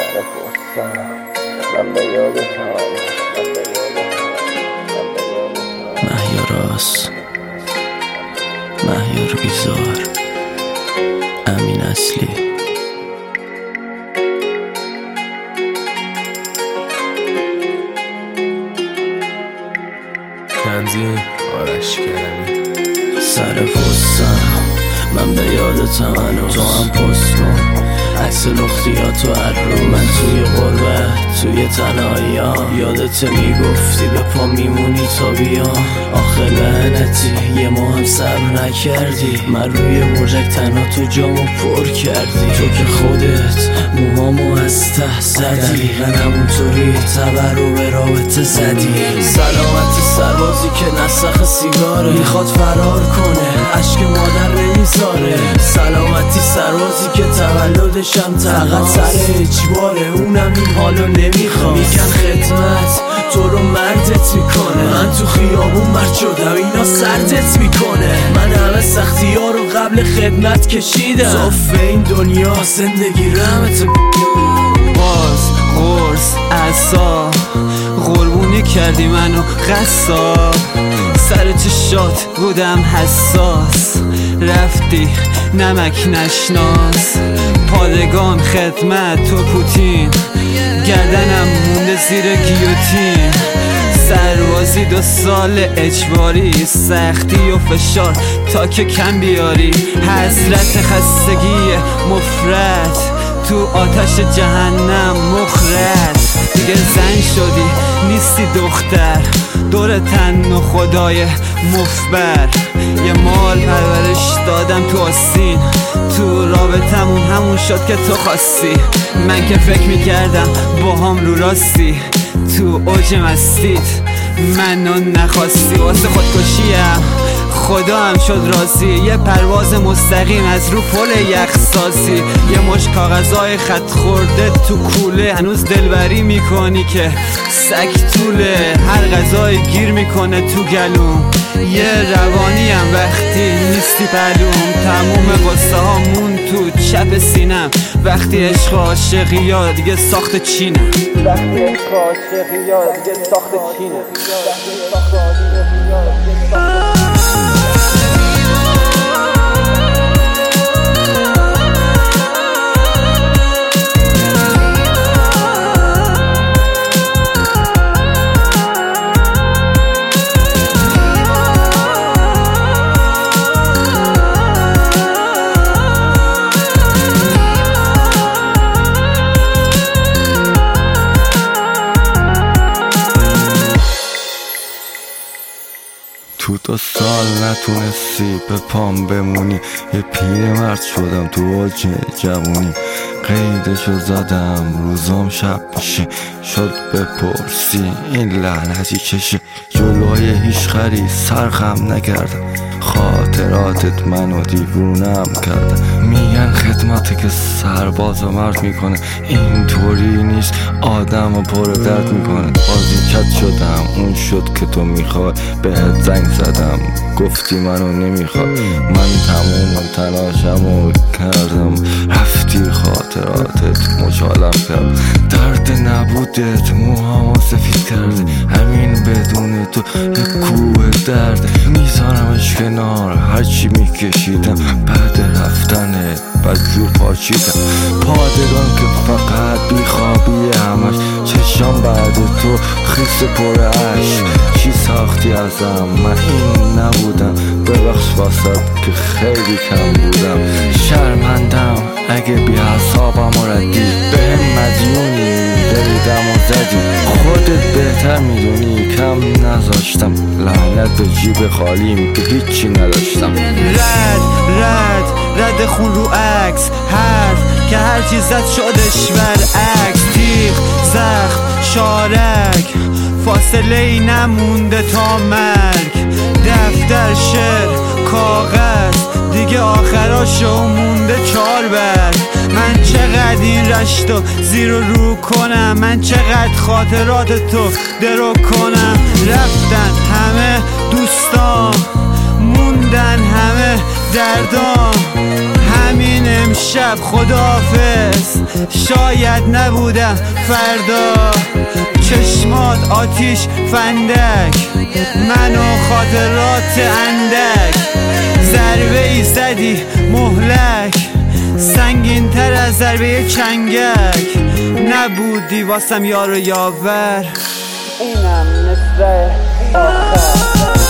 مهیاراس، مهیار بیزار، امین اصلی. تنظیم آرش کرمی. سر پستم من به یادتم هنوز، تو هم پست کن عکس لختیاتو هر رو. من توی غربت توی تنهایی ها، یادت میگفتی به پا میمونی تا بیام. آخه لعنتی یه ما هم صبر نکردی، من روی برجک تنها تو جامو پر کردی. تو که خودت موهامو از ته زدی، دقیقا همونطوری تبر رو به رابطه زدی. سلامتی سربازی که نسخ سیگاره، میخواد فرار کنه عشق مادر نمیذاره. سلامتی سربازی که تولدشم فقط سر اجباره، اونم این حالو نمیخواد. میگن خدمت تو رو مردت میکنه، من تو خیابون مرد شدم اینا سردت میکنه. من همه سختی ها رو قبل خدمت کشیدم، صفه این دنیا زندگی رحمت. باز قرص عصا قربونی کردی منو قصاب، سر چشات بودم حساس، رفتی نمک نشناس. پادگان خدمت تو پوتین، گردنم مونده زیر گیوتین. سربازی 2 سال اجباری، سختی و فشار تا که کم بیاری. حسرت خستگی مفرط تو آتش جهنم مخرط. دیگه زن شدی نیستی دختر، دور تن و خدای مفبر. یه مال پرورش دادم تو آستین، تو رابطمون همون شد که تو خواستی. من که فکر میکردم با هم رو راستی، تو اوج مستیت منو نخواستی. واسه خودکشیم خدا هم شد راضی، یه پرواز مستقیم از رو پل یخسازی. یه مش کاغذای خط خورده تو کوله، هنوز دلبری میکنی که سگ طوله. هر غذای گیر میکنه تو گلوم، یه روانی هم وقتی نیستی پلوم. تموم قصه هامون تو چپ سینم، وقتی عشق عاشقی یا دیگه ساخت چینم. وقتی عشق عاشقی یا دیگه ساخت چینم. تو 2 سال نتونستی به پام بمونی، یه پیرمرد شدم تو اوج جوونی. قیدشو زدم روزام شب میشه، شد بپرسی این لعنتی چشه. جلوی هیچ خری سرخم نکردم، خاطراتت منو دیوونم کردن. میگن خدمته که سرباز و مرد میکنه، اینطوری نیست آدم و پر درد میکنه. بازیکت شدم اون شد که تو میخوای، بهت زنگ زدم گفتی منو نمیخوای. من تموم تلاشمو کردم، رفتی خاطراتت مچالم کرد. درد نبودت موهامو سفید کرده، همین بدون تو یه کوه درد. میذارمش کنار هرچی میکشیدم، بعد رفتنه بدجور پاچیدم. پادگان که فقط بیخوابی همش، چشام بعد تو خیس پر عشق. چی ساختی ازم من این نبودم، ببخش واسد که خیلی کم بودم. شرمندم اگه بی حسابم ردی، بهم مدیونی دریدم و زدی. خودت بهتر میدونی کم نذاشتم، لعنت به جیب خالیم که هیچی نداشتم. رد خون رو عکس، حرف که هر چیز زد شدش برعکس. تیغ زخم شارک، فاصله ای نمونده تا مرگ. دفتر شعر کاغذ، دیگه آخراشو مونده 4 برگ. من چقدر این رشتو زیر و رو کنم، من چقدر خاطرات تو درو کنم. رفتن همه دوستان، موندن همه دردام. همین امشب امشب خداحافظ، شاید نبودم فردا. چشمات آتیش فندک، من و خاطرات اندک. ضربه ای زدی مهلک، سنگین تر از ضربه چنگک. نبودی واسم یار و یاور. اینم مثل آخر.